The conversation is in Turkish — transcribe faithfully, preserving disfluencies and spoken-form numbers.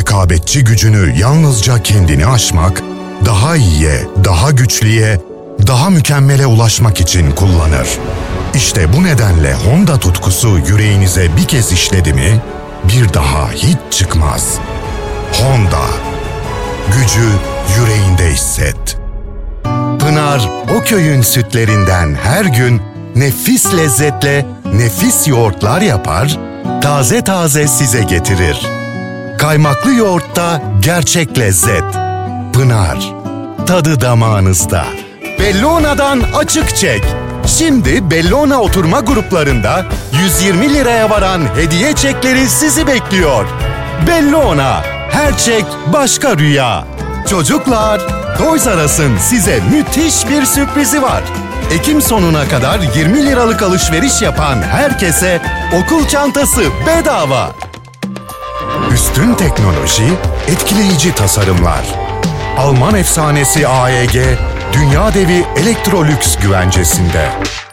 rekabetçi gücünü yalnızca kendini aşmak, daha iyiye, daha güçlüye, daha mükemmele ulaşmak için kullanır. İşte bu nedenle Honda tutkusu yüreğinize bir kez işledi mi, bir daha hiç çıkmaz. Honda. Gücü yüreğinde hisset. Pınar, o köyün sütlerinden her gün nefis lezzetle nefis yoğurtlar yapar, taze taze size getirir. Kaymaklı yoğurtta gerçek lezzet. Pınar, tadı damağınızda. Bellona'dan açık çek. Şimdi Bellona oturma gruplarında yüz yirmi liraya varan hediye çekleri sizi bekliyor. Bellona, her çek başka rüya. Çocuklar, Toys R Us'ın size müthiş bir sürprizi var. Ekim sonuna kadar yirmi liralık alışveriş yapan herkese okul çantası bedava. Üstün teknoloji, etkileyici tasarımlar. Alman efsanesi A E G, dünya devi Electrolux güvencesinde.